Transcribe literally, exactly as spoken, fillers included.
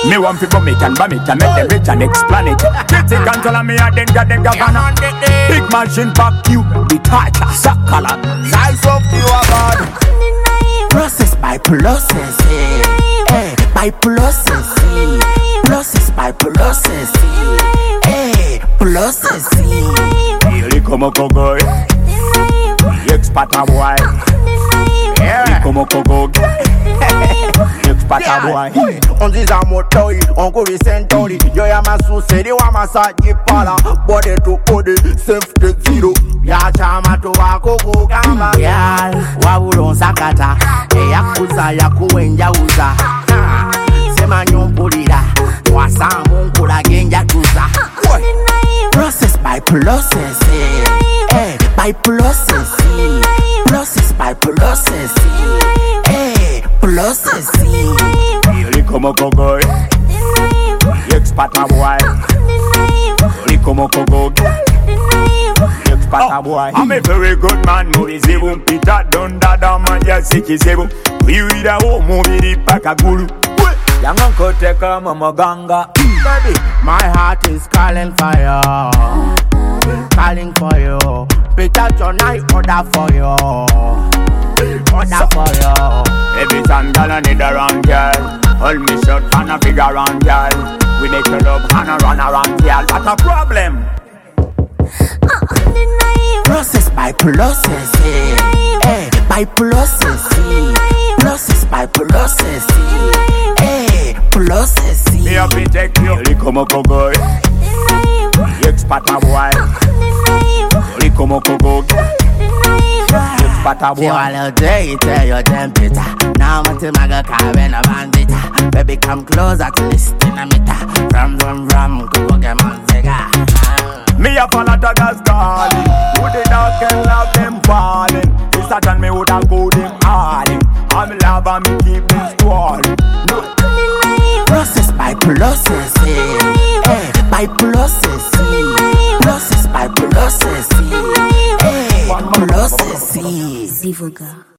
Me want people make and bomb it and make them rich and next planet. Critics control me and then get them governor. Big machine pack you, the torture, sakala. Rise up to your God. Process by process, eh? By process, process by process, eh? Process. Here come a kogo, expert boy. Here come a kogo, expert boy. On dit à motoy, on court century. Yo ya masu seri wa masaji pala. Body to body, safety zero. Ya chama to wako kugamba. Yal, wawuron sakata. Eyakuza yakuwenja uza. Sema nyompulira. Wasamu nkula genja tuza. Process by process, eh? By process, process by process, eh? Process. Here come a kogo, expert boy. Here come a kogo, expert boy. I'm a very good man, Murizibu. Peter Donda Daman Yasikizebu. We read a home movie, the Pakaguru. Young uncle take a mama ganga. Baby, my heart is calling for you, calling for you. Pick out your night, order for you, order for you. Every time girl I need a round girl. Hold me short and a figure round girl. We make a love and a run around girl. That's a problem. Process by process, eh? By process, process by process, eh? Process. Me up in take you. Here come a kogo, expert boy. Here come a kogo, expert boy. She wanna day, tell your temperature. Now I'm to maga carven a bandita. Baby, come closer to this dynamita. Ram, ram, ram, go get my zega. Me a follow the gas calling. Who the dog can love them falling. It's a time me woulda go them harding. I'm love and me keep them squalling. No. Process by process, eh? By process, process by process, eh? Process. Zivuga.